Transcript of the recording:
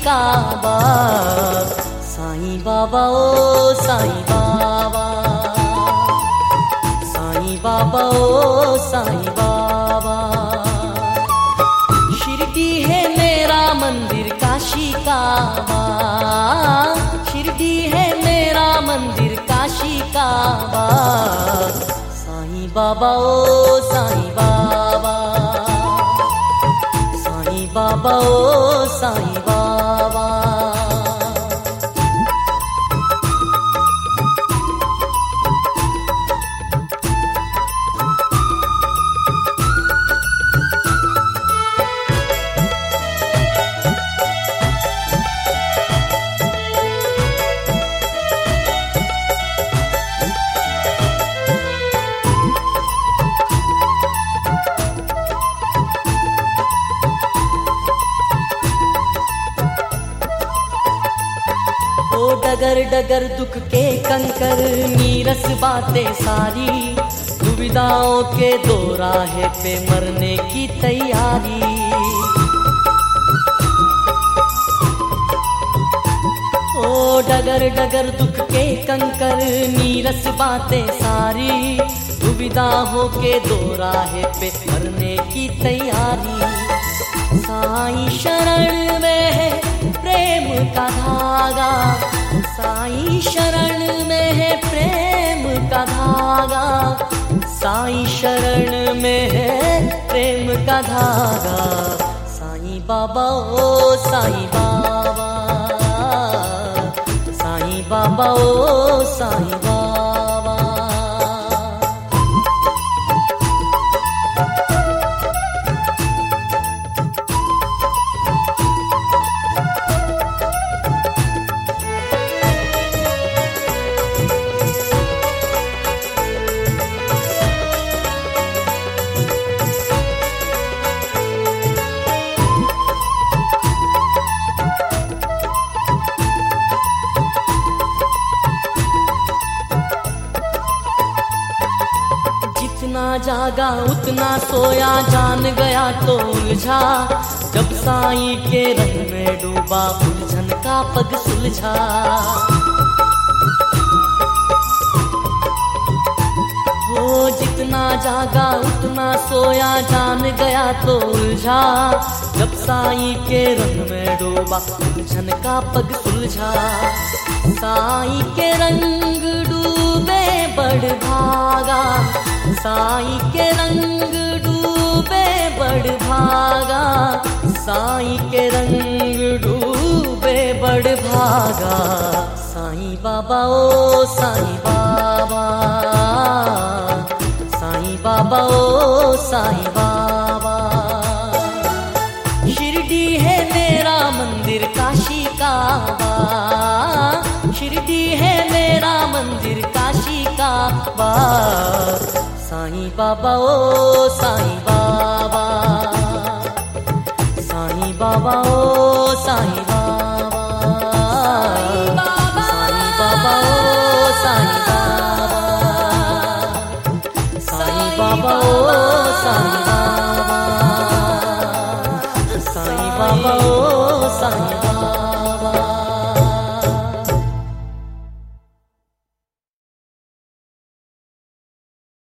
काबा। साईं बाबा ओ साईं बाबा, साईं बाबा ओ साईं बाबा। शिरडी है मेरा मंदिर काशी काबा, शिरडी है मेरा मंदिर काशी काबा। साईं बाबा ओ साईं बाबा, साईं बाबा ओ साईं बाबा। ओ डगर डगर दुख के कंकर, नीरस बातें सारी, दुविधाओं के दो राहे पे मरने की तैयारी। ओ डगर डगर दुख के कंकर, नीरस बातें सारी, दुविधाओं के दो राहे पे मरने की तैयारी। साईं शरण में है प्रेम का धागा, साईं शरण में है प्रेम का धागा, साईं शरण में है प्रेम का धागा। साईं बाबा ओ साईं बाबा, साईं बाबा ओ साईं बाबा। जितना जागा उतना सोया, जान गया तो उलझा, जब साईं के रंग में डूबा उलझन का पग सुलझा। हो जितना जागा उतना सोया, जान गया तो उलझा, जब साईं के रंग में डूबा उलझन का पग सुलझा। साईं के रंग डूबे बड़ भागा, साईं के रंग डूबे बड़ भागा, साईं के रंग डूबे बड़ भागा। साईं बाबा ओ साईं बाबा, साईं बाबा ओ साईं बाबा। शिरडी है मेरा मंदिर काशी काबा, शिरडी है मेरा मंदिर काशी काबा। साईं बाबा ओ साईं बाबा, साईं बाबा ओ साईं बाबा।